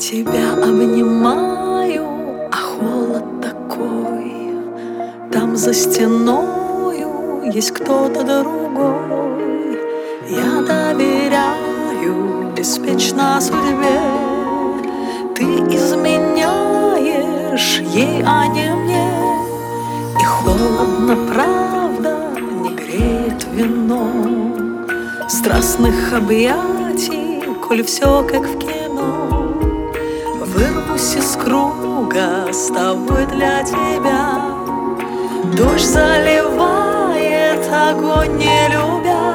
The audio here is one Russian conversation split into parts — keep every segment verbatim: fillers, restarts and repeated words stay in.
Тебя обнимаю, а холод такой. Там за стеною есть кто-то другой. Я доверяю беспечно судьбе. Ты изменяешь ей, а не мне. И холодно, правда, не греет вино страстных объятий, коль все как в кино. Вырвусь из круга с тобой для тебя. Дождь заливает огонь, не любя.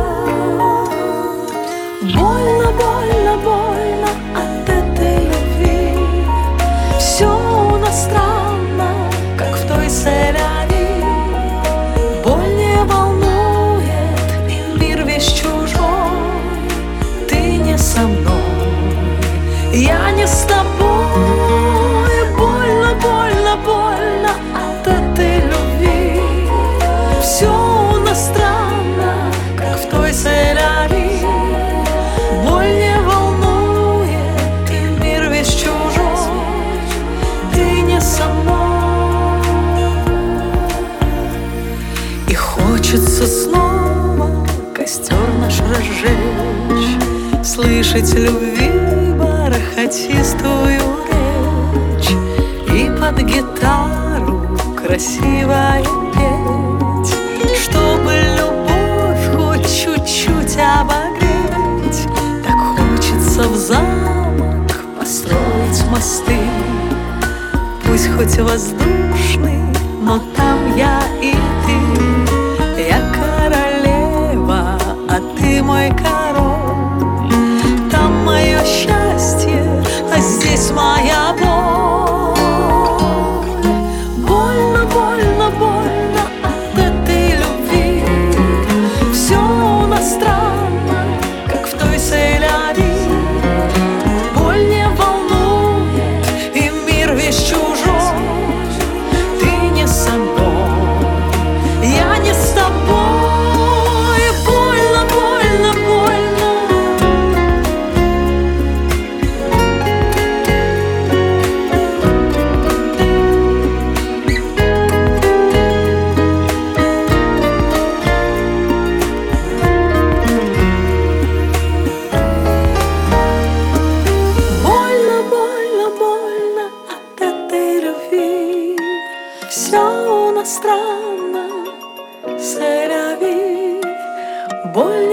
Больно, больно, больно от этой любви. Все у нас странно, как в той соляви. Боль не волнует, и мир весь чужой. Ты не со мной, я не с тобой. Больно, больно, больно от этой любви. Все у нас странно, как в той соляви. Боль не волнует, и мир весь чужой. Ты не со мной. И хочется снова костер наш разжечь, слышать любви бархатистую речь и под гитару красиво петь, чтобы любовь хоть чуть-чуть обогреть. Так хочется в замок построить мосты, пусть хоть воздушный, но там я и ты. Я королева, а ты мой король. Там мое счастье, а здесь моя боль. Больно, больно, больно от этой любви. Все у нас странно, как в той соляви. Боль не волнует, и мир весь чужой. Ты не со мной, я не с тобой. Больно, больно, больно. Все у нас странно, соляви. Боль